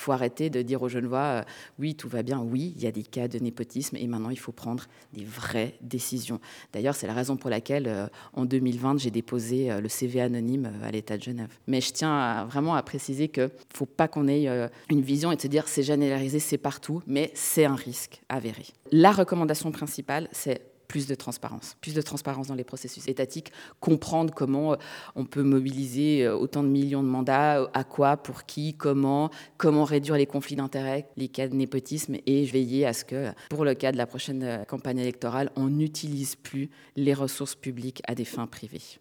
faut arrêter de dire aux Genevois oui, tout va bien, oui, il y a des cas de népotisme et maintenant il faut prendre des vraies décisions. D'ailleurs, c'est la raison pour laquelle en 2020, j'ai déposé le CV anonyme à l'État de Genève. Mais je tiens vraiment à préciser qu'il ne faut pas qu'on ait une vision et de se dire c'est généralisé, c'est partout, mais c'est un risque avéré. La recommandation principale, c'est plus de transparence dans les processus étatiques, comprendre comment on peut mobiliser autant de millions de mandats, à quoi, pour qui, comment réduire les conflits d'intérêts, les cas de népotisme et veiller à ce que, pour le cas de la prochaine campagne électorale, on n'utilise plus les ressources publiques à des fins privées.